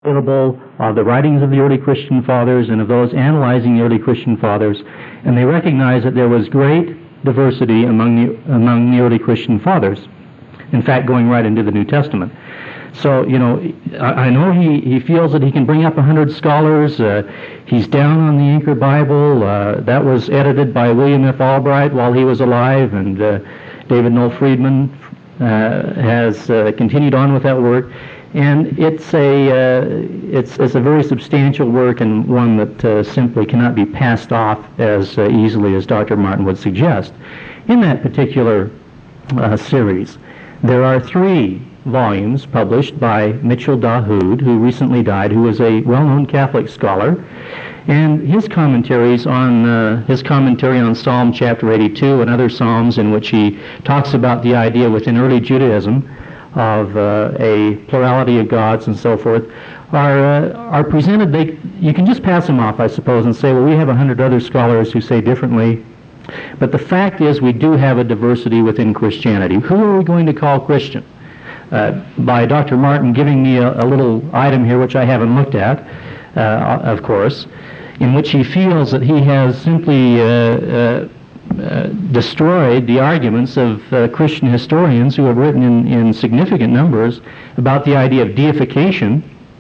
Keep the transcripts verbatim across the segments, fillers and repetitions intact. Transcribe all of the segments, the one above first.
available of the writings of the early Christian fathers and of those analyzing the early Christian fathers, and they recognized that there was great diversity among the, among the early Christian fathers, in fact going right into the New Testament. So, you know, I, I know he, he feels that he can bring up a hundred scholars. Uh, he's down on the Anchor Bible. Uh, that was edited by William F. Albright while he was alive, and uh, David Noel Friedman uh, has uh, continued on with that work. And it's a uh, it's it's a very substantial work, and one that uh, simply cannot be passed off as uh, easily as Doctor Martin would suggest. In that particular uh, series, there are three volumes published by Mitchell Dahoud, who recently died, who was a well-known Catholic scholar, and his commentaries on uh, his commentary on Psalm chapter eighty-two and other psalms, in which he talks about the idea within early Judaism of uh, a plurality of gods and so forth, are uh, are presented. They you can just pass them off, I suppose, and say, well, we have a hundred other scholars who say differently. But the fact is, we do have a diversity within Christianity. Who are we going to call Christian? Uh, by Doctor Martin giving me a, a little item here, which I haven't looked at, uh, of course, in which he feels that he has simply uh, uh, Uh, destroyed the arguments of uh, Christian historians who have written in, in significant numbers about the idea of deification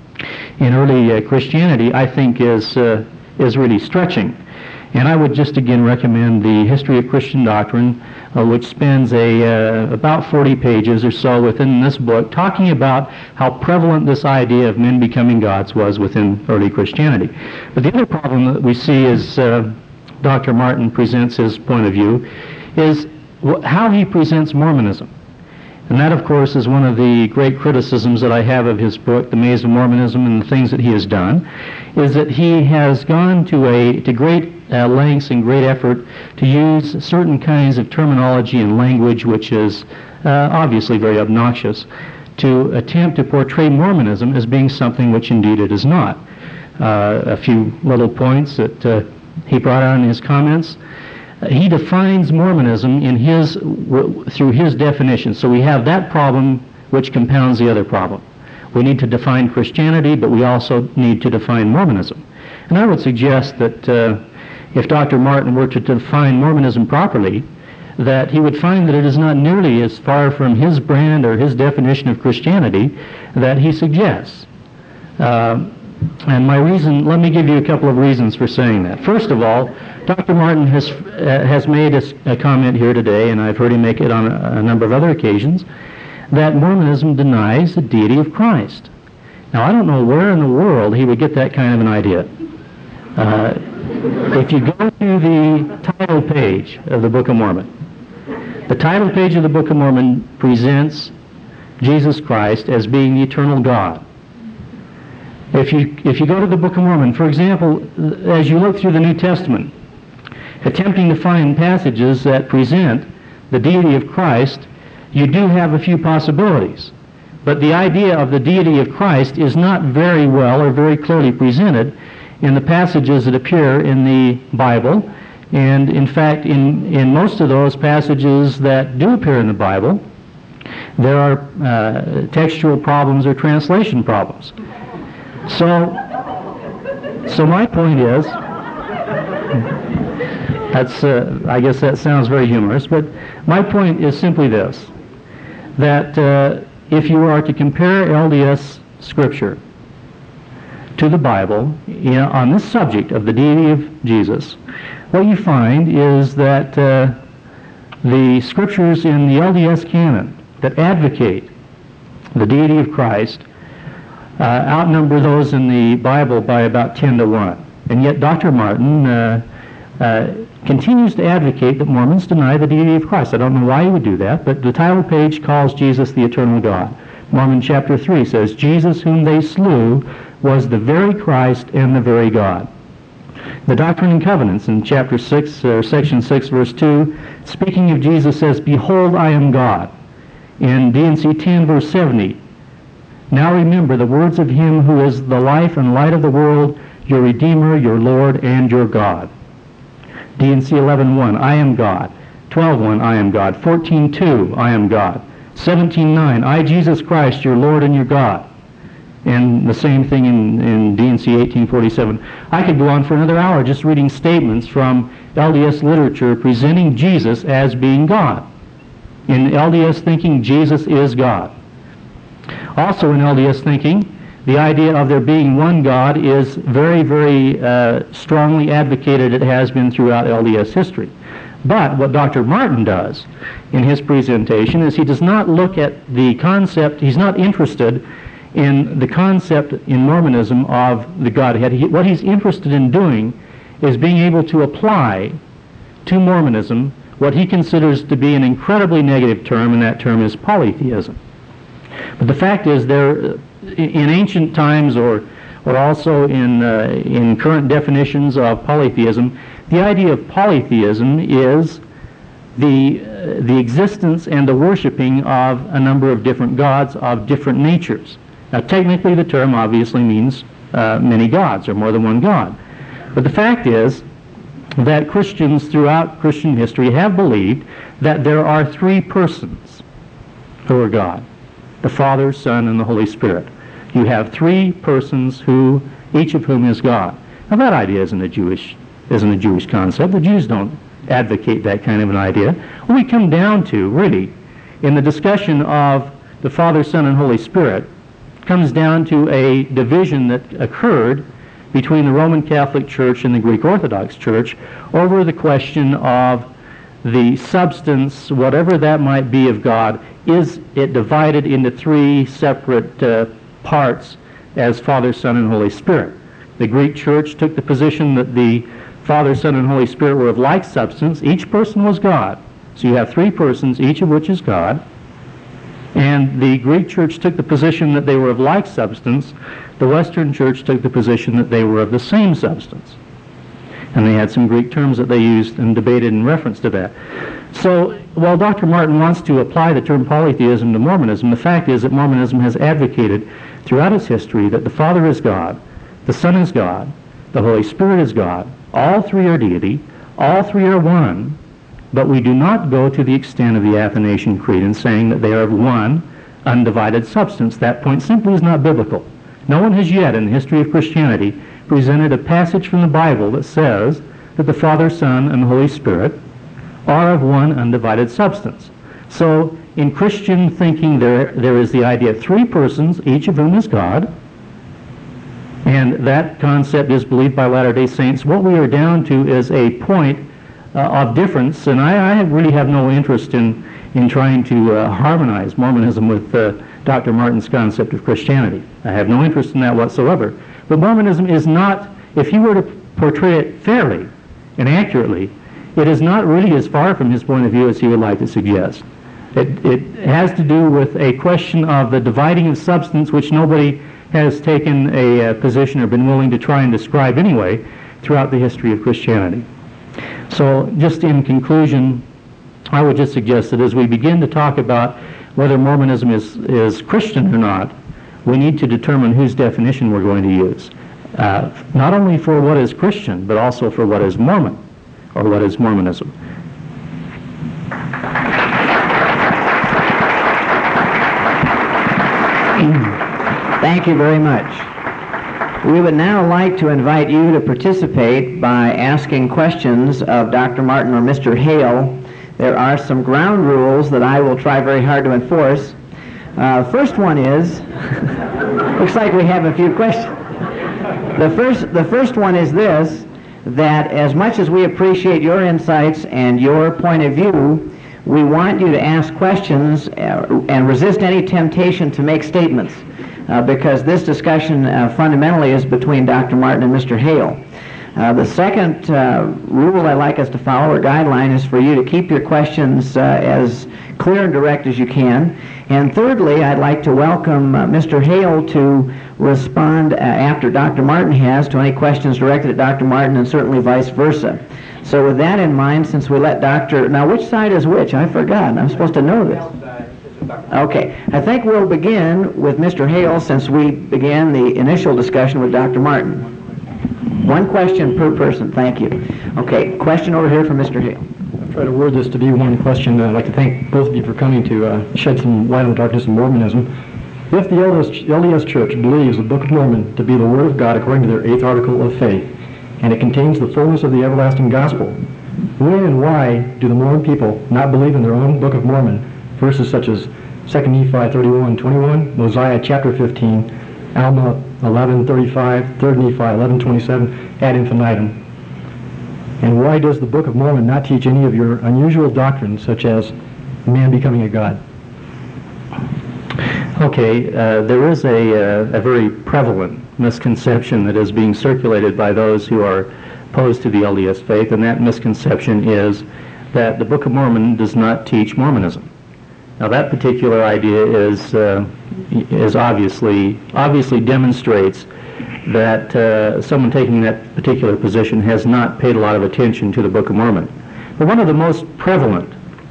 in early uh, Christianity, I think is uh, is really stretching. And I would just again recommend the History of Christian Doctrine, uh, which spends a uh, about forty pages or so within this book talking about how prevalent this idea of men becoming gods was within early Christianity. But the other problem that we see is uh, Doctor Martin presents his point of view is how he presents Mormonism. And that, of course, is one of the great criticisms that I have of his book, The Maze of Mormonism, and the things that he has done, is that he has gone to a to great uh, lengths and great effort to use certain kinds of terminology and language which is uh, obviously very obnoxious, to attempt to portray Mormonism as being something which indeed it is not. Uh, a few little points that uh, he brought out in his comments. Uh, he defines Mormonism in his w through his definition. So we have that problem which compounds the other problem. We need to define Christianity, but we also need to define Mormonism. And I would suggest that uh, if Doctor Martin were to define Mormonism properly, that he would find that it is not nearly as far from his brand or his definition of Christianity that he suggests. Uh, And my reason, let me give you a couple of reasons for saying that. First of all, Doctor Martin has uh, has made a, a comment here today, and I've heard him make it on a, a number of other occasions, that Mormonism denies the deity of Christ. Now, I don't know where in the world he would get that kind of an idea. Uh, if you go to the title page of the Book of Mormon, the title page of the Book of Mormon presents Jesus Christ as being the eternal God. If you, if you go to the Book of Mormon, for example, as you look through the New Testament, attempting to find passages that present the deity of Christ, you do have a few possibilities. But the idea of the deity of Christ is not very well or very clearly presented in the passages that appear in the Bible. And in fact, in, in most of those passages that do appear in the Bible, there are uh, textual problems or translation problems. So, so my point is, that's, uh, I guess that sounds very humorous, but my point is simply this, that uh, if you are to compare L D S Scripture to the Bible, you know, on this subject of the deity of Jesus, what you find is that uh, the Scriptures in the L D S canon that advocate the deity of Christ Uh, outnumber those in the Bible by about ten to one. And yet Doctor Martin uh, uh, continues to advocate that Mormons deny the deity of Christ. I don't know why he would do that, but the title page calls Jesus the eternal God. Mormon chapter three says, Jesus whom they slew was the very Christ and the very God. The Doctrine and Covenants in chapter six, or section six, verse two, speaking of Jesus, says, Behold, I am God. In D and C ten, verse seventy, Now remember the words of him who is the life and light of the world, your Redeemer, your Lord, and your God. D and C eleven one, I am God. twelve one, I am God. fourteen two, I am God. seventeen nine, I, Jesus Christ, your Lord and your God. And the same thing in, in D and C eighteen forty-seven. I could go on for another hour just reading statements from L D S literature presenting Jesus as being God. In L D S thinking, Jesus is God. Also in L D S thinking, the idea of there being one God is very, very uh, strongly advocated. It has been throughout L D S history. But what Doctor Martin does in his presentation is he does not look at the concept, he's not interested in the concept in Mormonism of the Godhead. He, what he's interested in doing is being able to apply to Mormonism what he considers to be an incredibly negative term, and that term is polytheism. But the fact is, there, in ancient times, or or also in uh, in current definitions of polytheism, the idea of polytheism is the uh, the existence and the worshiping of a number of different gods of different natures. Now, technically, the term obviously means uh, many gods, or more than one god. But the fact is that Christians throughout Christian history have believed that there are three persons who are God: the Father, Son, and the Holy Spirit. You have three persons who, each of whom is God. Now, that idea isn't a Jewish, isn't a Jewish concept. The Jews don't advocate that kind of an idea. What we come down to, really, in the discussion of the Father, Son, and Holy Spirit, comes down to a division that occurred between the Roman Catholic Church and the Greek Orthodox Church over the question of the substance, whatever that might be, of God. Is it divided into three separate uh, parts as Father, Son, and Holy Spirit? The Greek Church took the position that the Father, Son, and Holy Spirit were of like substance. Each person was God. So you have three persons, each of which is God. And the Greek Church took the position that they were of like substance. The Western Church took the position that they were of the same substance. And they had some Greek terms that they used and debated in reference to that. So while Doctor Martin wants to apply the term polytheism to Mormonism, the fact is that Mormonism has advocated throughout its history that the Father is God, the Son is God, the Holy Spirit is God. All three are deity. All three are one. But we do not go to the extent of the Athanasian Creed in saying that they are of one undivided substance. That point simply is not biblical. No one has yet in the history of Christianity presented a passage from the Bible that says that the Father, Son, and the Holy Spirit are of one undivided substance. So in Christian thinking, there, there is the idea of three persons, each of whom is God, and that concept is believed by Latter-day Saints. What we are down to is a point Uh, of difference, and I, I have really have no interest in, in trying to uh, harmonize Mormonism with uh, Doctor Martin's concept of Christianity. I have no interest in that whatsoever. But Mormonism is not, if you were to portray it fairly and accurately, it is not really as far from his point of view as he would like to suggest. It, it has to do with a question of the dividing of substance, which nobody has taken a uh, position or been willing to try and describe anyway throughout the history of Christianity. So just in conclusion, I would just suggest that as we begin to talk about whether Mormonism is, is Christian or not, we need to determine whose definition we're going to use. Uh, not only for what is Christian, but also for what is Mormon, or what is Mormonism. Thank you very much. We would now like to invite you to participate by asking questions of Doctor Martin or Mister Hale. There are some ground rules that I will try very hard to enforce. Uh, first one is, looks like we have a few questions. The first, the first one is this, that as much as we appreciate your insights and your point of view, we want you to ask questions uh, and resist any temptation to make statements. Uh, because this discussion uh, fundamentally is between Doctor Martin and Mister Hale. Uh, the second uh, rule I'd like us to follow, or guideline, is for you to keep your questions uh, as clear and direct as you can. And thirdly, I'd like to welcome uh, Mister Hale to respond uh, after Doctor Martin has to any questions directed at Doctor Martin, and certainly vice versa. So with that in mind, since we let Doctor Now, which side is which? I forgot. I'm supposed to know this. Okay, I think we'll begin with Mister Hale, since we began the initial discussion with Doctor Martin. One question per person, thank you. Okay, question over here from Mister Hale. I'll try to word this to be one question. I'd like to thank both of you for coming to uh, shed some light on the darkness of Mormonism. If the L D S Church believes the Book of Mormon to be the Word of God according to their eighth article of faith, and it contains the fullness of the everlasting gospel, when and why do the Mormon people not believe in their own Book of Mormon, verses such as Second Nephi thirty-one twenty-one, Mosiah chapter fifteen, Alma eleven thirty-five, Third Nephi eleven twenty-seven, ad infinitum? And why does the Book of Mormon not teach any of your unusual doctrines, such as man becoming a god? Okay, uh, there is a, uh, a very prevalent misconception that is being circulated by those who are opposed to the L D S faith, and that misconception is that the Book of Mormon does not teach Mormonism. Now, that particular idea is uh, is obviously obviously demonstrates that uh, someone taking that particular position has not paid a lot of attention to the Book of Mormon. But one of the most prevalent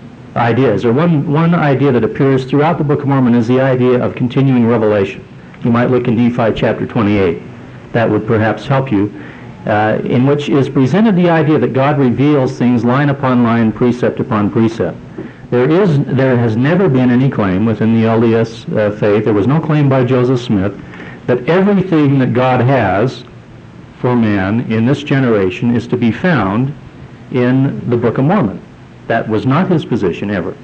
ideas, or one one idea that appears throughout the Book of Mormon, is the idea of continuing revelation. You might look in Nephi chapter twenty-eight. That would perhaps help you. Uh, in which is presented the idea that God reveals things line upon line, precept upon precept. There is, there has never been any claim within the L D S uh, faith, there was no claim by Joseph Smith, that everything that God has for man in this generation is to be found in the Book of Mormon. That was not his position ever.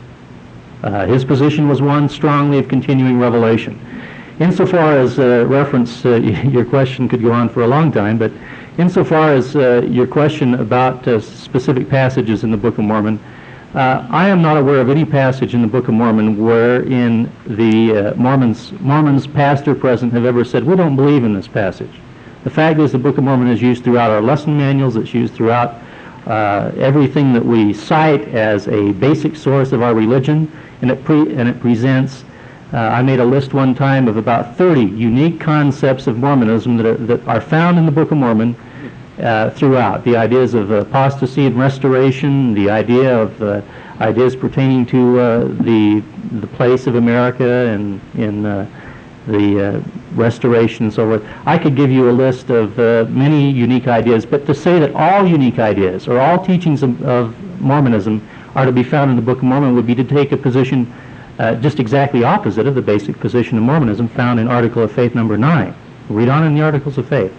Uh, his position was one strongly of continuing revelation. Insofar as uh, reference, uh, your question could go on for a long time, but insofar as uh, your question about uh, specific passages in the Book of Mormon, uh, I am not aware of any passage in the Book of Mormon wherein the uh, Mormons, Mormons past or present have ever said, we don't believe in this passage. The fact is the Book of Mormon is used throughout our lesson manuals, it's used throughout uh, everything that we cite as a basic source of our religion, and it, pre and it presents Uh, I made a list one time of about thirty unique concepts of Mormonism that are, that are found in the Book of Mormon uh, throughout. The ideas of apostasy and restoration, the idea of uh, ideas pertaining to uh, the the place of America and in uh, the uh, restoration and so forth. I could give you a list of uh, many unique ideas, but to say that all unique ideas or all teachings of, of Mormonism are to be found in the Book of Mormon would be to take a position Uh, just exactly opposite of the basic position of Mormonism found in Article of Faith number nine. Read on in the Articles of Faith.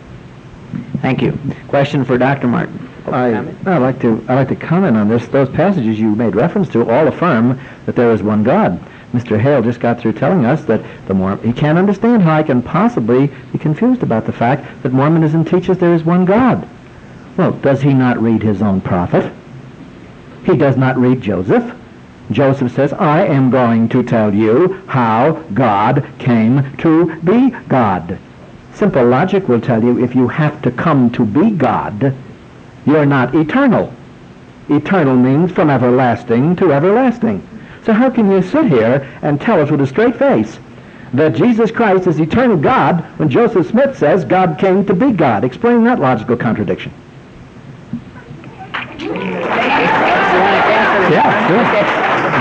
Thank you. Question for Doctor Martin. I, I'd like to I'd like to comment on this. Those passages you made reference to all affirm that there is one God. Mister Hale just got through telling us that the Mor- he can't understand how I can possibly be confused about the fact that Mormonism teaches there is one God. Well, does he not read his own prophet? He does not read Joseph. Joseph says, I am going to tell you how God came to be God. Simple logic will tell you if you have to come to be God, you're not eternal. Eternal means from everlasting to everlasting. So how can you sit here and tell us with a straight face that Jesus Christ is eternal God when Joseph Smith says God came to be God? Explain that logical contradiction. Yeah, sure.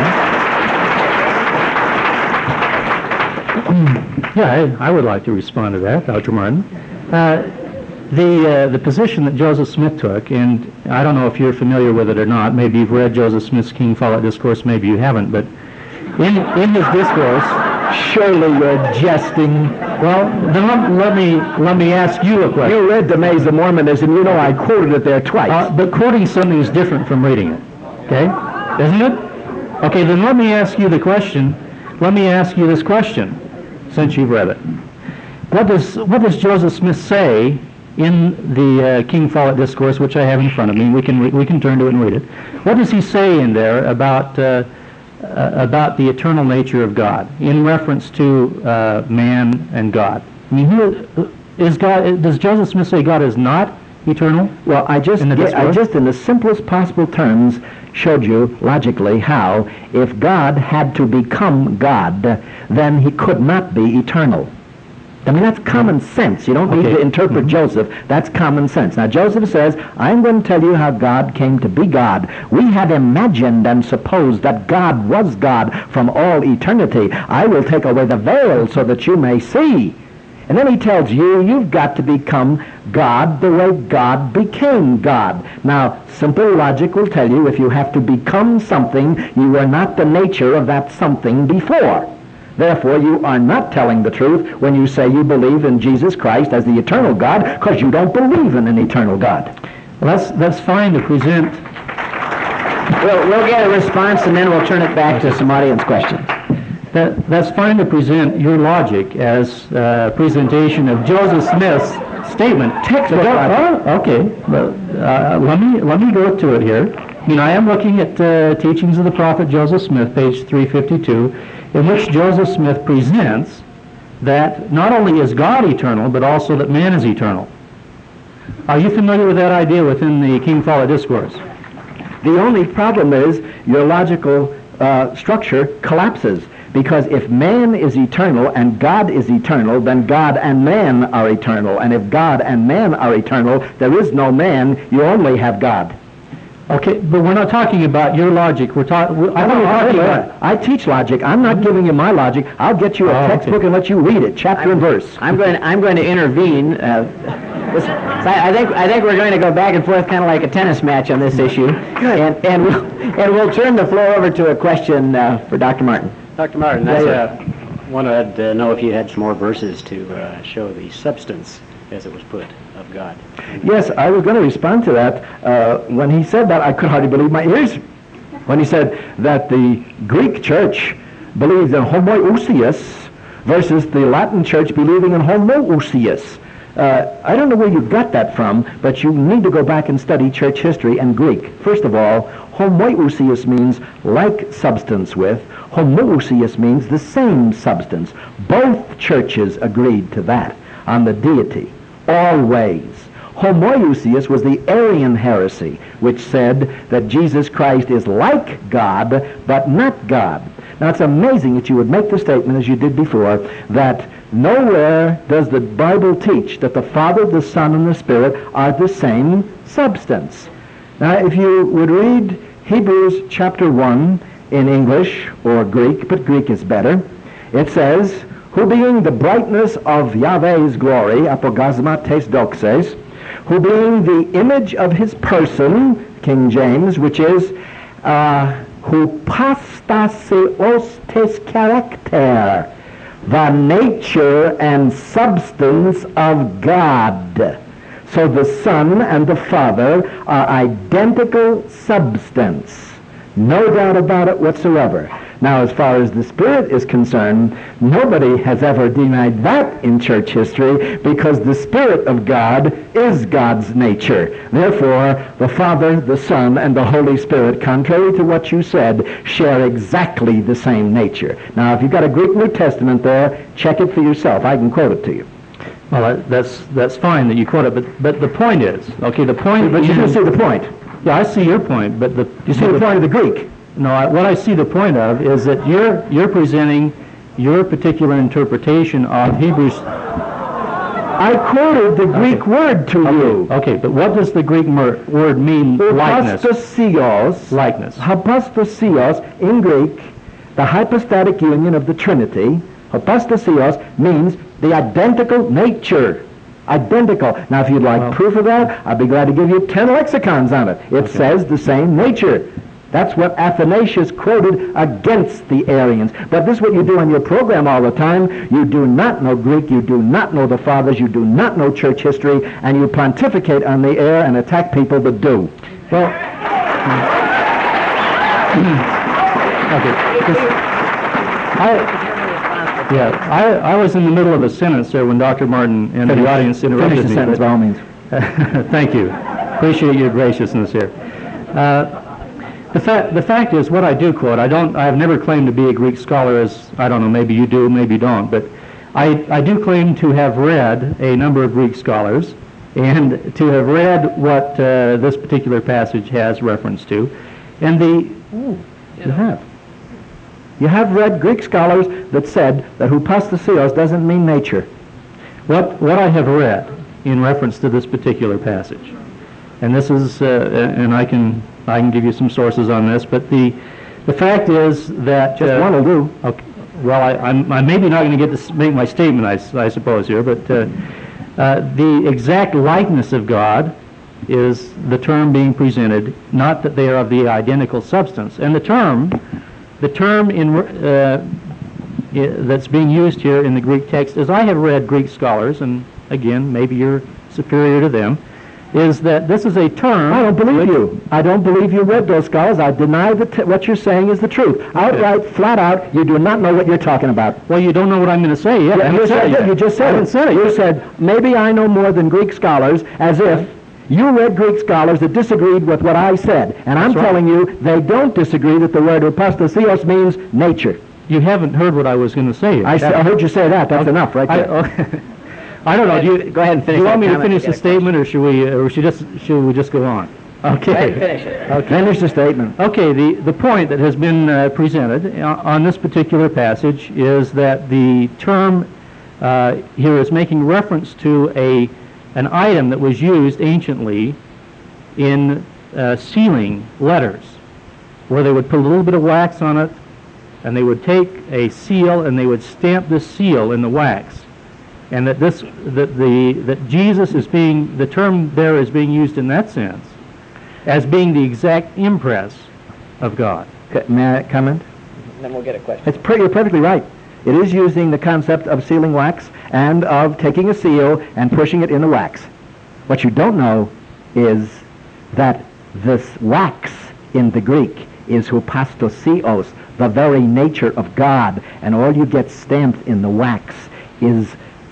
Yeah, I, I would like to respond to that, Doctor Martin. Uh, the uh, the position that Joseph Smith took, and I don't know if you're familiar with it or not. Maybe you've read Joseph Smith's King Follett Discourse. Maybe you haven't. But in in his discourse, surely you're jesting. Well, then let, let me let me ask you a question. You read the Maze of Mormonism. You know I quoted it there twice. Uh, but quoting something is different from reading it. Okay, isn't it? Okay, then let me ask you the question. Let me ask you this question, since you've read it. What does what does Joseph Smith say in the uh, King Follett Discourse, which I have in front of me? We can re we can turn to it and read it. What does he say in there about uh, uh, about the eternal nature of God in reference to uh, man and God? I mean, who is God? Does Joseph Smith say God is not eternal? Well, I just in the get, I just in the simplest possible terms showed you logically how if God had to become God, then he could not be eternal. I mean, that's common sense. You don't need okay. to interpret mm-hmm. Joseph. That's common sense. Now, Joseph says, I'm going to tell you how God came to be God. We had imagined and supposed that God was God from all eternity. I will take away the veil so that you may see. And then he tells you, you've got to become God the way God became God. Now, simple logic will tell you if you have to become something, you were not the nature of that something before. Therefore, you are not telling the truth when you say you believe in Jesus Christ as the eternal God, because you don't believe in an eternal God. Well, that's, that's fine to present. We'll, we'll get a response, and then we'll turn it back to some audience questions. That, that's fine to present your logic as a presentation of Joseph Smith's statement. Textbook logic. Oh, okay. Well, uh, let me let me go to it here. I mean, I am looking at uh, Teachings of the Prophet Joseph Smith, page three fifty-two, in which Joseph Smith presents that not only is God eternal, but also that man is eternal. Are you familiar with that idea within the King Follett Discourse? The only problem is your logical uh, structure collapses. Because if man is eternal and God is eternal, then God and man are eternal. And if God and man are eternal, there is no man, you only have God. Okay, but we're not talking about your logic. We're, ta- we're I we're talking about... I teach logic. I'm not giving you my logic. I'll get you a oh, textbook okay. and let you read it, chapter I'm, and verse. I'm going. I'm going to intervene. Uh, this, I, I think. I think we're going to go back and forth, kind of like a tennis match on this issue, and and we'll, and we'll turn the floor over to a question uh, for Doctor Martin. Doctor Martin, I uh, wanted to know if you had some more verses to uh, show the substance, as it was put, of God. Yes, I was going to respond to that. Uh, when he said that, I could hardly believe my ears. When he said that the Greek church believes in homoousios versus the Latin church believing in homoousios. Uh, I don't know where you got that from, but you need to go back and study church history and Greek. First of all, homoousios means like substance with. Homoousios means the same substance. Both churches agreed to that on the deity, always. Homoousios was the Arian heresy, which said that Jesus Christ is like God, but not God. Now, it's amazing that you would make the statement, as you did before, that nowhere does the Bible teach that the Father, the Son, and the Spirit are the same substance. Now, if you would read Hebrews chapter one in English or Greek, but Greek is better, it says, who being the brightness of Yahweh's glory, apogasma tes doxes, who being the image of his person, King James, which is uh, hypostaseos tes character, the nature and substance of God. So the Son and the Father are identical substance. No doubt about it whatsoever. Now, as far as the Spirit is concerned, nobody has ever denied that in church history, because the Spirit of God is God's nature. Therefore, the Father, the Son, and the Holy Spirit, contrary to what you said, share exactly the same nature. Now, if you've got a Greek New Testament there, check it for yourself. I can quote it to you. Well, that's that's fine that you quote it, but but the point is, okay, the point... But you do see the point. Yeah, I see your point, but the... You see the point of the Greek. No, I, what I see the point of is that you're you're presenting your particular interpretation of Hebrews. I quoted the Greek word to okay, you. Okay, but what does the Greek mer- word mean? Likeness. Hypostasios. Likeness. Hypostasios in Greek, the hypostatic union of the Trinity. Hypostasios means the identical nature. Identical. Now, if you'd like well, proof of that, I'd be glad to give you ten lexicons on it. It okay. says the same nature. That's what Athanasius quoted against the Arians. But this is what you do on your program all the time. You do not know Greek, you do not know the Fathers, you do not know church history, and you pontificate on the air and attack people that do. Well, okay. I, yeah, I, I was in the middle of a sentence there when Doctor Martin and Finish, the audience interrupted finish the me. sentence, by all means. Thank you. Appreciate your graciousness here. Uh, The fact, the fact is, what I do quote, I don't, I have never claimed to be a Greek scholar, as, I don't know, maybe you do, maybe you don't, but I, I do claim to have read a number of Greek scholars, and to have read what uh, this particular passage has reference to, and the... Oh, you have. You have read Greek scholars that said that hypostasios doesn't mean nature. What, what I have read in reference to this particular passage, and this is, uh, and I can... I can give you some sources on this, but the the fact is that... Just uh, one will do. Okay, well, I, I'm, I'm maybe not going to get to make my statement, I, I suppose, here, but uh, uh, the exact likeness of God is the term being presented, not that they are of the identical substance. And the term, the term in uh, i- that's being used here in the Greek text, as I have read Greek scholars, and again, maybe you're superior to them, is that this is a term... I don't believe which- you. I don't believe you read those scholars. I deny that t- what you're saying is the truth. Outright, flat out, you do not know what you're talking about. Well, you don't know what I'm going to say yet. I Yeah, haven't you, said said, it yeah, yet. you just I said haven't it. said it You yet. said, maybe I know more than Greek scholars, as if you read Greek scholars that disagreed with what I said. And I'm That's right. telling you, they don't disagree that the word upastasios means nature. You haven't heard what I was going to say yet. I, s- I heard you say that. That's enough right I, there. oh, I don't know. Do you, Go ahead and finish do you want that me to comment. finish You the got a statement, or should we, or should just should we just go on? Okay. Go ahead and finish it. Okay. Finish the statement. Okay, the, the point that has been uh, presented uh, on this particular passage is that the term uh, here is making reference to a an item that was used anciently in uh, sealing letters, where they would put a little bit of wax on it, and they would take a seal and they would stamp this seal in the wax. And that this that the that Jesus is being, the term there is being used in that sense as being the exact impress of God. Okay, may I comment? Then we'll get a question. It's pre- you're perfectly right. It is using the concept of sealing wax and of taking a seal and pushing it in the wax. What you don't know is that this wax in the Greek is hypostasios, the very nature of God, and all you get stamped in the wax is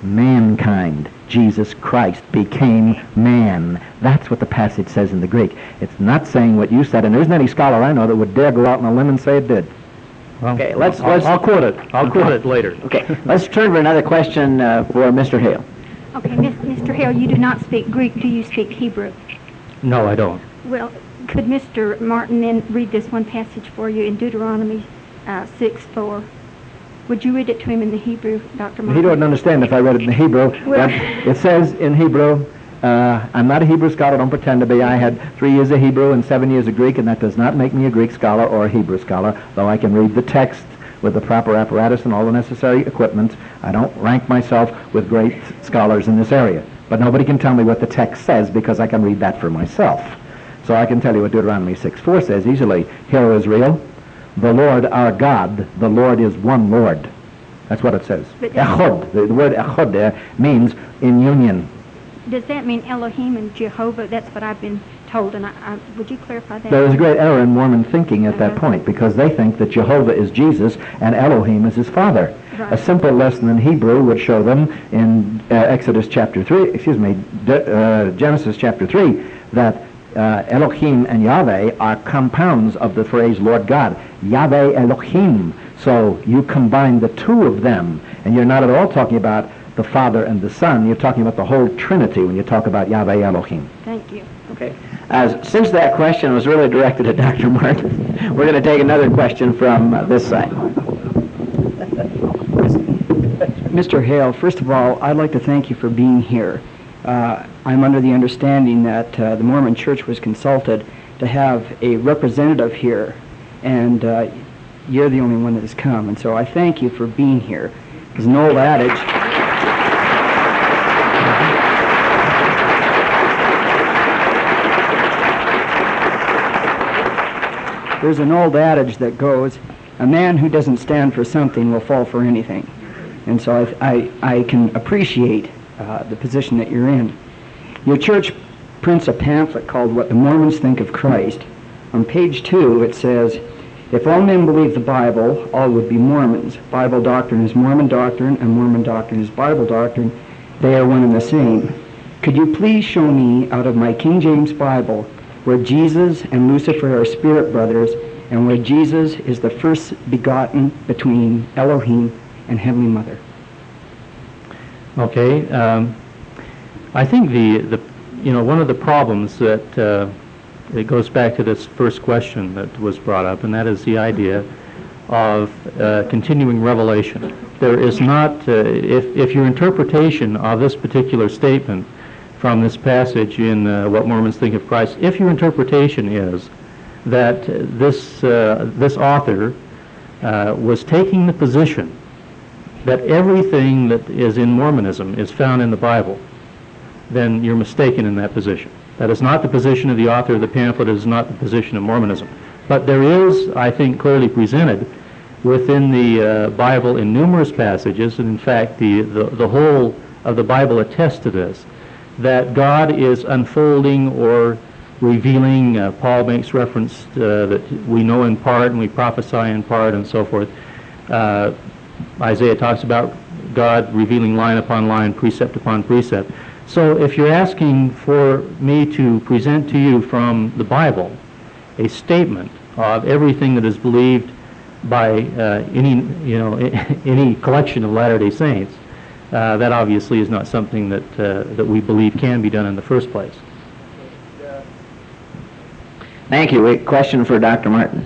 mankind. Jesus Christ became man. That's what the passage says in the Greek. It's not saying what you said, and there isn't any scholar I know that would dare go out on a limb and say it did. Well, Okay, let's- I'll, let's- I'll quote it. I'll quote it later. Okay, let's turn to another question uh, for Mister Hale. Okay, Miss- Mister Hale, you do not speak Greek. Do you speak Hebrew? No, I don't. Well, could Mister Martin then read this one passage for you in Deuteronomy uh, six four? Would you read it to him in the Hebrew, Doctor Martin? He don't understand if I read it in Hebrew. Well- But it says in Hebrew, uh, I'm not a Hebrew scholar, don't pretend to be. I had three years of Hebrew and seven years of Greek, and that does not make me a Greek scholar or a Hebrew scholar, though I can read the text with the proper apparatus and all the necessary equipment. I don't rank myself with great scholars in this area. But nobody can tell me what the text says because I can read that for myself. So I can tell you what Deuteronomy six four says easily. Hear, O Israel, the Lord our God, the Lord is one Lord. That's what it says. But- Echod, the, the word echod there means in union. Does that mean Elohim and Jehovah? That's what I've been told, and I, I, would you clarify that? There is a great error in Mormon thinking at that Uh-huh. point because they think that Jehovah is Jesus and Elohim is his father. Right. A simple lesson in Hebrew would show them in uh, Exodus chapter three, excuse me, De- uh, Genesis chapter three, that uh, Elohim and Yahweh are compounds of the phrase Lord God. Yahweh Elohim. So you combine the two of them, and you're not at all talking about the Father and the Son. You're talking about the whole Trinity when you talk about Yahweh Elohim. Thank you. Okay. Uh, since that question was really directed at Doctor Martin, we're going to take another question from uh, this side. Mister Hale, first of all, I'd like to thank you for being here. Uh, I'm under the understanding that uh, the Mormon Church was consulted to have a representative here, and uh, you're the only one that has come, and so I thank you for being here. There's an old adage. There's an old adage that goes, a man who doesn't stand for something will fall for anything. And so I, I, I can appreciate uh, the position that you're in. Your church prints a pamphlet called What the Mormons Think of Christ. On page two it says, if all men believe the Bible, all would be Mormons. Bible doctrine is Mormon doctrine, and Mormon doctrine is Bible doctrine. They are one and the same. Could you please show me out of my King James Bible where Jesus and Lucifer are spirit brothers, and where Jesus is the first begotten between Elohim and Heavenly Mother? Okay. Um, I think the, the, you know, one of the problems that uh, it goes back to this first question that was brought up, and that is the idea of uh, continuing revelation. There is not, uh, if, if your interpretation of this particular statement from this passage in uh, What Mormons Think of Christ, if your interpretation is that uh, this, uh, this author uh, was taking the position that everything that is in Mormonism is found in the Bible, then you're mistaken in that position. That is not the position of the author of the pamphlet. It is not the position of Mormonism. But there is, I think, clearly presented within the uh, Bible in numerous passages, and in fact the, the, the whole of the Bible attests to this, that God is unfolding or revealing. Uh, Paul makes reference uh, that we know in part and we prophesy in part and so forth. Uh, Isaiah talks about God revealing line upon line, precept upon precept. So if you're asking for me to present to you from the Bible a statement of everything that is believed by uh, any, you know, any collection of Latter-day Saints, uh, that obviously is not something that uh, that we believe can be done in the first place. Thank you. A question for Doctor Martin.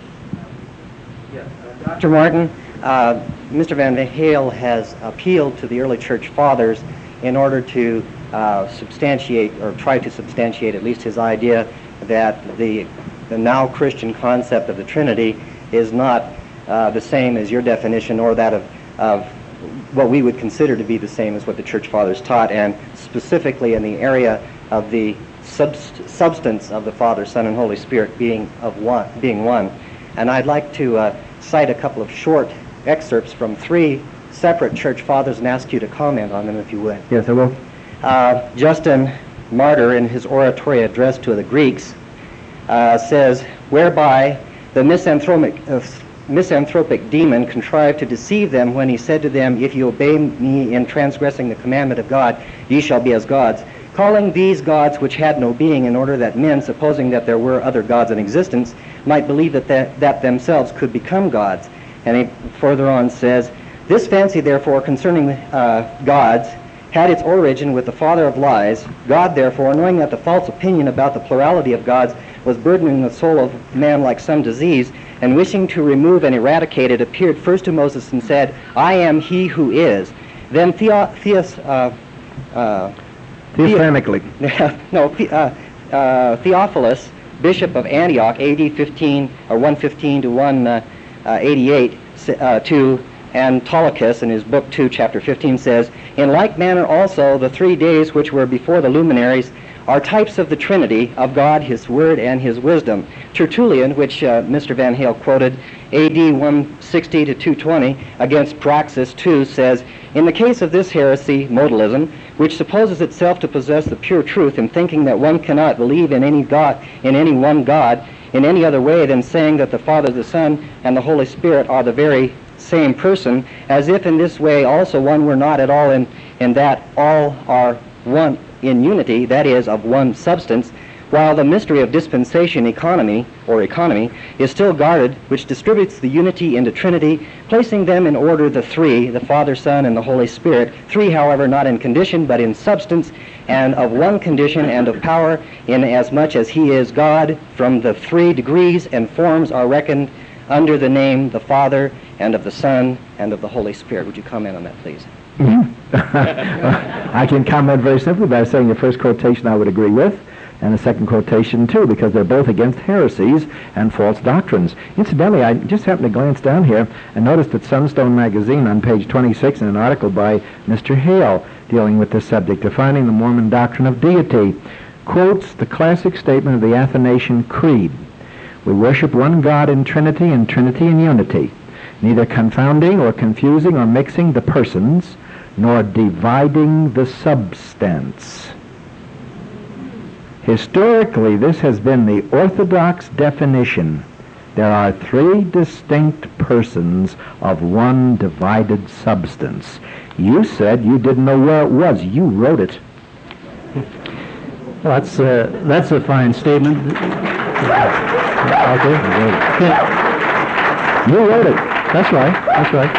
Yes. Doctor Martin, uh, Mister Van Hale has appealed to the early church fathers in order to uh, substantiate, or try to substantiate at least his idea that the, the now Christian concept of the Trinity is not uh, the same as your definition or that of, of what we would consider to be the same as what the church fathers taught, and specifically in the area of the subst substance of the Father, Son, and Holy Spirit being of one, being one. And I'd like to uh, cite a couple of short excerpts from three separate church fathers and ask you to comment on them if you would. Yes, I will. Uh, Justin Martyr, in his oratory addressed to the Greeks, uh, says, whereby the misanthropic, uh, misanthropic demon contrived to deceive them when he said to them, if you obey me in transgressing the commandment of God, ye shall be as gods, calling these gods which had no being, in order that men, supposing that there were other gods in existence, might believe that, that, that themselves could become gods. And he further on says, this fancy, therefore, concerning uh, gods, had its origin with the father of lies. God, therefore, knowing that the false opinion about the plurality of gods was burdening the soul of man like some disease, and wishing to remove and eradicate it, appeared first to Moses and said, I am he who is. Then Theo, Theos, uh, uh, Theophanically. no, uh, uh, Theophilus, bishop of Antioch, A D fifteen or one fifteen to one eighty-eight, uh, to Autolycus in his book two, chapter fifteen, says, in like manner also the three days which were before the luminaries are types of the Trinity, of God, His Word, and His wisdom. Tertullian, which uh, Mister Van Hale quoted, A D one sixty to two twenty, against Praxis two, says, in the case of this heresy, modalism, which supposes itself to possess the pure truth in thinking that one cannot believe in any God, in any one God, in any other way than saying that the Father, the Son, and the Holy Spirit are the very same person, as if in this way also one were not at all in, in that all are one in unity, that is, of one substance, while the mystery of dispensation economy, or economy, is still guarded, which distributes the unity into Trinity, placing them in order the three, the Father, Son, and the Holy Spirit, three, however, not in condition, but in substance, and of one condition and of power, in as much as He is God, from the three degrees and forms are reckoned under the name the Father, and of the Son, and of the Holy Spirit. Would you comment on that, please? I can comment very simply by saying the first quotation I would agree with, and the second quotation too, because they're both against heresies and false doctrines. Incidentally, I just happened to glance down here and noticed that Sunstone magazine on page twenty-six, in an article by Mister Hale dealing with this subject, defining the Mormon doctrine of deity, quotes the classic statement of the Athanasian Creed. We worship one God in Trinity and Trinity in unity, neither confounding or confusing or mixing the persons, nor dividing the substance. Historically, this has been the orthodox definition. There are three distinct persons of one divided substance. You said you didn't know where it was. You wrote it. Well, that's, uh, that's a fine statement. Okay. You wrote it. That's right. That's right.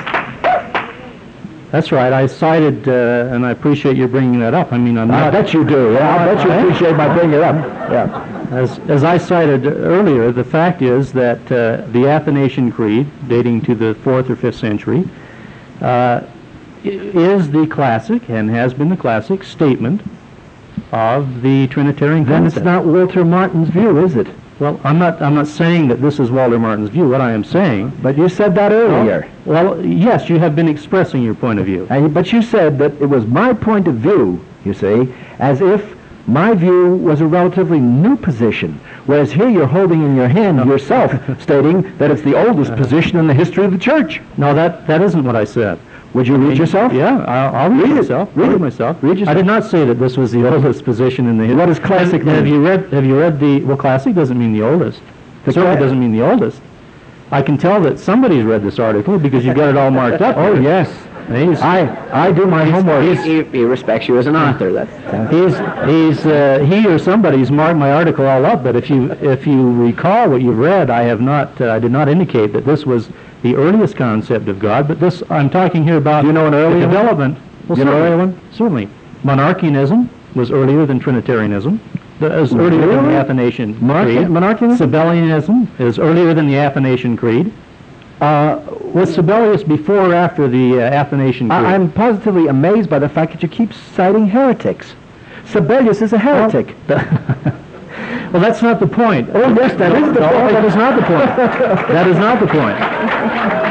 That's right. I cited, uh, and I appreciate you bringing that up. I mean, I'm not... I bet you do. Yeah, I bet you appreciate my bringing it up. Yeah. As, as I cited earlier, the fact is that uh, the Athanasian Creed, dating to the fourth or fifth century, uh, is the classic, and has been the classic, statement of the Trinitarian Then concept. it's not Walter Martin's view, is it? Well, I'm not, I'm not saying that this is Walter Martin's view. What I am saying... But you said that earlier. Well, yes, you have been expressing your point of view. And, but you said that it was my point of view, you see, as if my view was a relatively new position, whereas here you're holding in your hand yourself, stating that it's the oldest position in the history of the church. No, that, that isn't what I said. Would you read yourself? Yeah, I'll, I'll read, Read it. myself. Read I'll it. read myself. Read yourself. I did not say that this was the oldest position in the history. What does classic have, have mean? you read? Have you read the? Well, classic doesn't mean the oldest. The It certainly cla- doesn't mean the oldest. I can tell that somebody's read this article because you've got it all marked up. Oh, here. yes. He's, I, I do my homework. He, he respects you as an author. That's, uh, He's, he's, uh, he or somebody's marked my article all up, but if you, if you recall what you've read, I have not, uh, I did not indicate that this was the earliest concept of God, but this, I'm talking here about Do you know an earlier the one? development. Well, You know an certainly, earlier one? Certainly. Monarchianism was earlier than Trinitarianism. The, is earlier than Really? the Athanasian Monarchi- Creed. monarchianism? Sabellianism is earlier than the Athanasian Creed. Uh, was Sabellius before or after the uh, Athanasian Creed? I, I'm positively amazed by the fact that you keep citing heretics. Sabellius is a heretic. Well, that's not the point. Oh, yes, that no, is the no, point. that is not the point. That is not the point.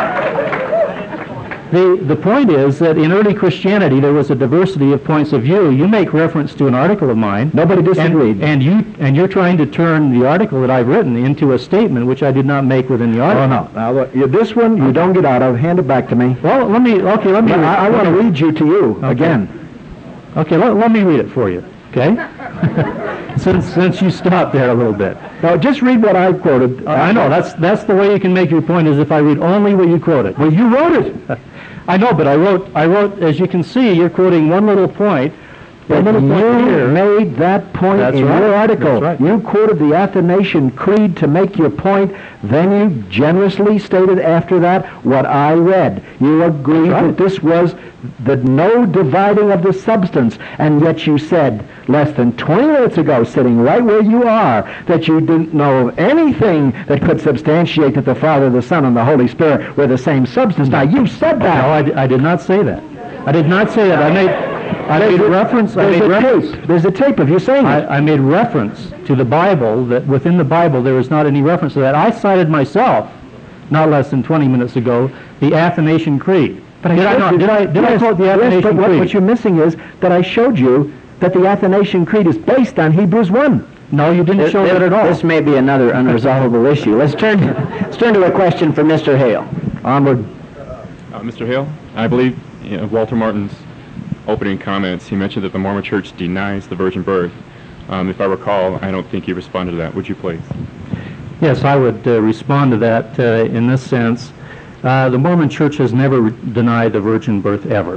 The, the point is that in early Christianity there was a diversity of points of view. You make reference to an article of mine. Nobody disagreed. And, and, you, and you're trying to turn the article that I've written into a statement which I did not make within the article. Oh, no. Now, look, you- this one you don't get out of. Hand it back to me. Well, let me, okay, let me... But I, I want to read you to you Okay. again. Okay, let, let me read it for you, okay? since, since you stopped there a little bit. Now, just read what I quoted. I know, that's, that's the way you can make your point, is if I read only what you quoted. Well, you wrote it. I know, but I wrote, I wrote, as you can see, you're quoting one little point, one But little point you here. made that point That's in right. your article. That's right. You quoted the Athanasian Creed to make your point. Then you generously stated after that what I read. You agreed That's right. that this was the no dividing of the substance, and yet you said less than twenty minutes ago, sitting right where you are, that you didn't know of anything that could substantiate that the Father, the Son, and the Holy Spirit were the same substance. Now, you said No, that. I, di- I did not say that. I did not say that. I made, I made reference, I There's made a reference. tape. There's a tape of you saying it. I, I made reference to the Bible, that within the Bible there is not any reference to that. I cited myself, not less than twenty minutes ago, the Athanasian Creed. But I did I showed not? you- Did I? Did I yes, quote the yes, Athanasian but what, Creed? what you're missing is that I showed you that the Athanasian Creed is based on Hebrews one. No, you didn't show that at all. This may be another unresolvable issue. Let's turn, let's turn to a question from Mister Hale. Onward. Uh, Mister Hale, I believe you know, Walter Martin's opening comments, he mentioned that the Mormon Church denies the virgin birth. Um, if I recall, I don't think you responded to that. Would you please? Yes, I would uh, respond to that uh, in this sense. Uh, the Mormon Church has never re- denied the virgin birth ever.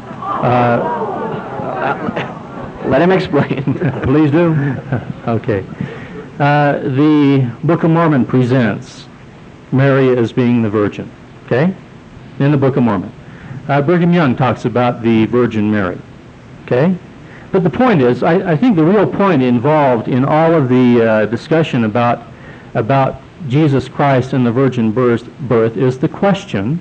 Let him explain. Please do. Okay. Uh, the Book of Mormon presents Mary as being the virgin, okay, in the Book of Mormon. Uh, Brigham Young talks about the Virgin Mary, okay? But the point is, I, I think the real point involved in all of the uh, discussion about, about Jesus Christ and the virgin birth, birth is the question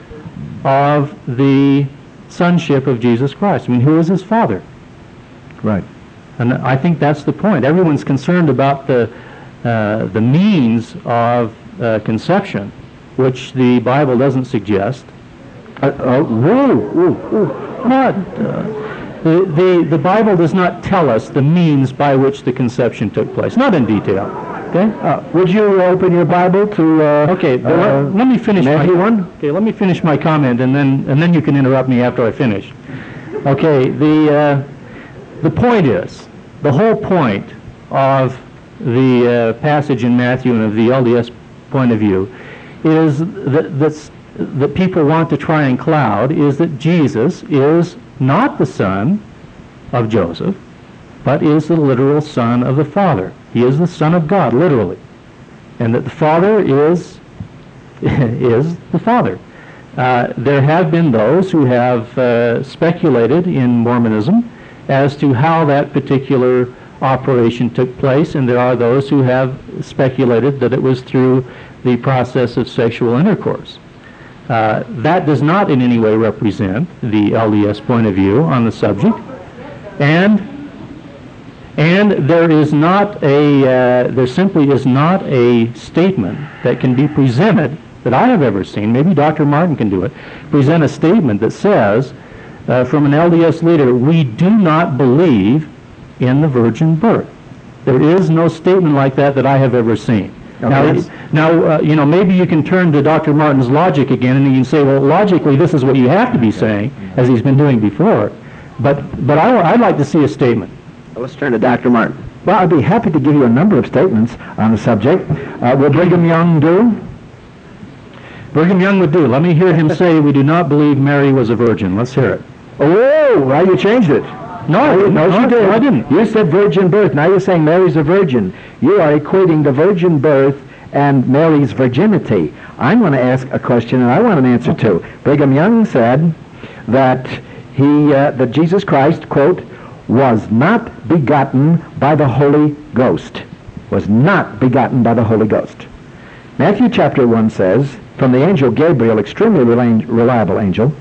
of the sonship of Jesus Christ. I mean, who is his father? Right. And I think that's the point. Everyone's concerned about the, uh, the means of uh, conception, which the Bible doesn't suggest. Uh, uh, whoa, whoa, whoa. Not, uh, the, the, the Bible does not tell us the means by which the conception took place, not in detail. Okay? Uh, would you open your Bible to uh, Okay, but uh, let, let me finish Matthew my, one? Okay, let me finish my comment, and then and then you can interrupt me after I finish. Okay, the uh, the point is, the whole point of the uh, passage in Matthew and of the L D S point of view is that that's, that people want to try and cloud is that Jesus is not the son of Joseph, but is the literal son of the Father. He is the Son of God, literally. And that the Father is, is the Father. Uh, there have been those who have uh, speculated in Mormonism as to how that particular operation took place, and there are those who have speculated that it was through the process of sexual intercourse. Uh, that does not in any way represent the L D S point of view on the subject, and and there is not a uh, there simply is not a statement that can be presented that I have ever seen. Maybe Doctor Martin can do it. Present a statement that says uh, from an L D S leader, we do not believe in the virgin birth. There is no statement like that that I have ever seen. Okay. Now, now uh, you know, maybe you can turn to Doctor Martin's logic again, and you can say, well, logically, this is what you have to be saying, as he's been doing before. But, but I, I'd like to see a statement. Well, let's turn to Doctor Martin. Well, I'd be happy to give you a number of statements on the subject. Uh, will Brigham Young do? Brigham Young would do. Let me hear him say, we do not believe Mary was a virgin. Let's hear it. Oh, well, you changed it. No, I didn't. No, No, you did. I didn't. You said virgin birth. Now you're saying Mary's a virgin. You are equating the virgin birth and Mary's virginity. I'm going to ask a question, and I want an answer to. Brigham Young said that he, uh, that Jesus Christ, quote, was not begotten by the Holy Ghost. Was not begotten by the Holy Ghost. Matthew chapter one says, from the angel Gabriel, extremely rela- reliable angel,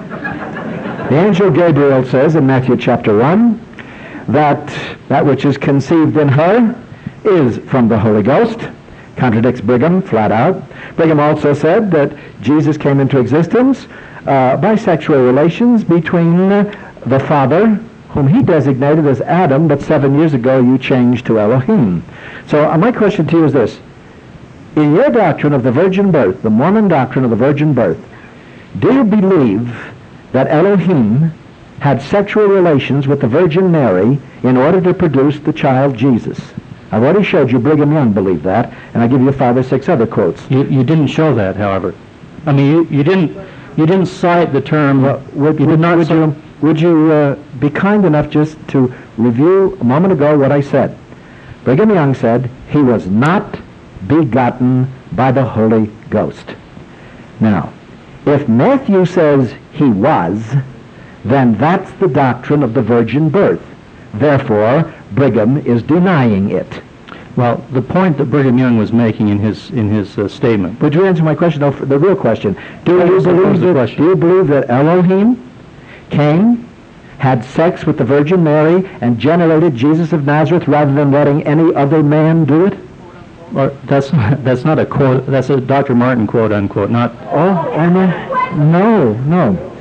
the angel Gabriel says in Matthew chapter one that that which is conceived in her is from the Holy Ghost. Contradicts Brigham flat out. Brigham also said that Jesus came into existence uh, by sexual relations between uh, the Father, whom he designated as Adam, but seven years ago you changed to Elohim. So uh, my question to you is this. In your doctrine of the virgin birth, the Mormon doctrine of the virgin birth, do you believe that Elohim had sexual relations with the Virgin Mary in order to produce the child Jesus? I've already showed you Brigham Young believed that, and I give you five or six other quotes. You, you didn't show that, however. I mean, you, you didn't you didn't cite the term. Well, would, you would, did not would cite- you would you uh, be kind enough just to review a moment ago what I said? Brigham Young said he was not begotten by the Holy Ghost. Now, if Matthew says he was, then that's the doctrine of the virgin birth. Therefore, Brigham is denying it. Well, the point that Brigham Young was making in his in his uh, statement. Would you answer my question, though, the real question? Do Yes, you that was believe the that, question. do you believe that Elohim came, had sex with the Virgin Mary, and generated Jesus of Nazareth rather than letting any other man do it? Or that's that's not a quote. That's a Doctor Martin quote unquote. Not. Oh, oh no, no, no.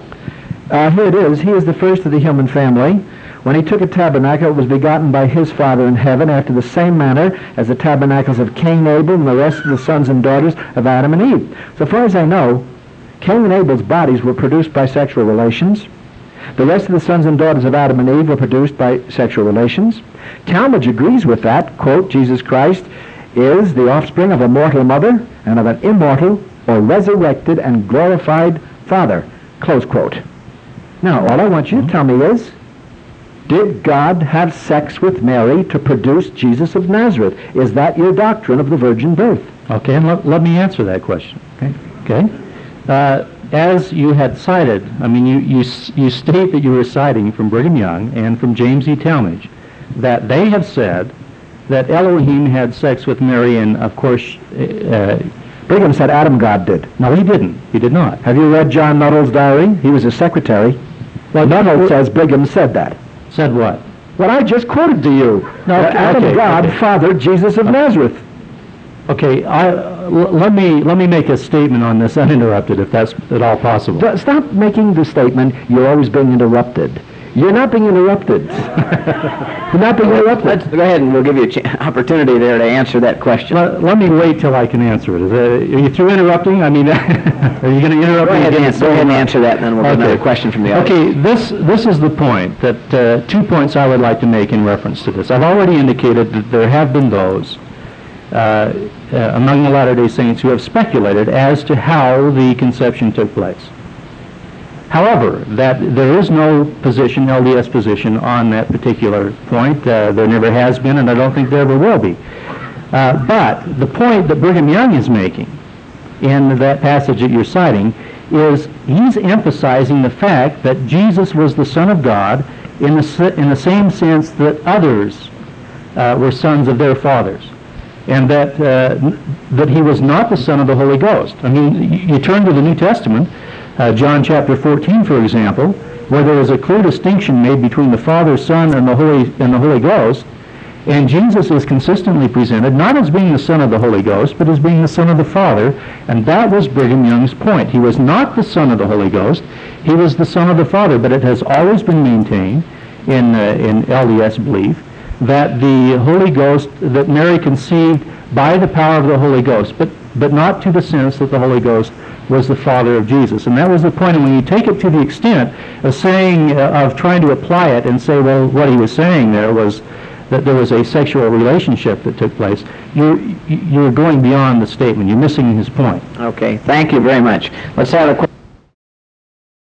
Uh, here it is. He is the first of the human family. When he took a tabernacle, it was begotten by his Father in heaven after the same manner as the tabernacles of Cain, Abel, and the rest of the sons and daughters of Adam and Eve. So far as I know, Cain and Abel's bodies were produced by sexual relations. The rest of the sons and daughters of Adam and Eve were produced by sexual relations. Talmage agrees with that. Quote, Jesus Christ is the offspring of a mortal mother and of an immortal or resurrected and glorified Father. Close quote. Now, all I want you to tell me is, did God have sex with Mary to produce Jesus of Nazareth? Is that your doctrine of the virgin birth? Okay, and let, let me answer that question. Okay. Okay. Uh, as you had cited, I mean, you, you s- you state that you were citing from Brigham Young and from James E. Talmage that they have said that Elohim had sex with Mary, and of course, uh, Brigham said Adam God did. no, he didn't. He did not. Have you read John Nuttall's diary? He was his secretary. Well, Nuttall says Brigham said that. said what? What I just quoted to you. No, Uh, okay, Adam okay, God okay. fathered Jesus of Nazareth. Okay, I, uh, l- let me let me make a statement on this uninterrupted, if that's at all possible. But stop making the statement, you're always being interrupted. You're not being interrupted. You're not being interrupted. Let's go ahead and we'll give you a ch- opportunity there to answer that question. Let, let me wait till I can answer it. Is that, are you through interrupting? I mean, are you going to interrupt Go me ahead, again? and, go ahead and answer that, and then we'll get Okay. another question from the audience. Okay, this this is the point that uh, two points I would like to make in reference to this. I've already indicated that there have been those uh, uh, among the Latter-day Saints who have speculated as to how the conception took place. However, that there is no position, L D S position, on that particular point. Uh, there never has been, and I don't think there ever will be. Uh, but the point that Brigham Young is making in that passage that you're citing is he's emphasizing the fact that Jesus was the Son of God in the, s- in the same sense that others uh, were sons of their fathers, and that uh, n- that he was not the Son of the Holy Ghost. I mean, you, you turn to the New Testament, uh, John chapter fourteen, for example, where there is a clear distinction made between the Father, Son, and the Holy and the Holy Ghost. And Jesus is consistently presented not as being the Son of the Holy Ghost, but as being the Son of the Father, and that was Brigham Young's point. He was not the Son of the Holy Ghost, he was the Son of the Father, but it has always been maintained in, uh, in L D S belief, that the Holy Ghost, that Mary conceived by the power of the Holy Ghost, but, but not to the sense that the Holy Ghost was the Father of Jesus. And that was the point. And when you take it to the extent of saying, uh, of trying to apply it and say, well, what he was saying there was that there was a sexual relationship that took place, you're, you're going beyond the statement. You're missing his point. Okay, thank you very much. Let's have a question.